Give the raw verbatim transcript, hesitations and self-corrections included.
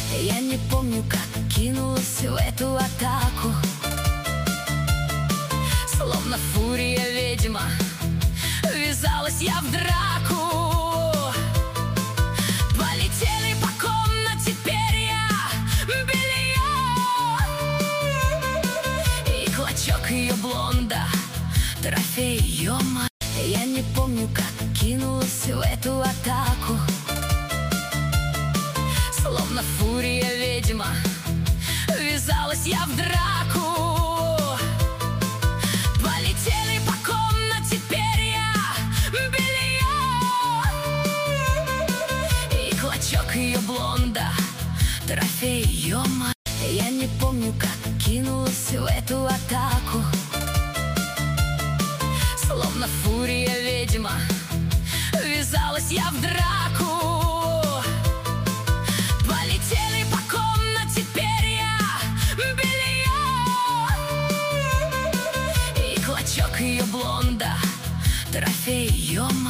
Я не помню, как кинулась в эту атаку, словно фурия-ведьма, ввязалась я в драку. Полетели по комнате перья, белье и клочок ее блонда, трофей ее ма... Я не помню, как кинулась в эту атаку, словно фурия-ведьма, ввязалась я в драку. Полетели по комнате перья, белье и клочок ее блонда, трофей ее ма... Я не помню, как кинулась в эту атаку, словно фурия-ведьма, ввязалась я в драку. Полетели по комнате перья, белье и клочок ее блонда, трофей ее ма...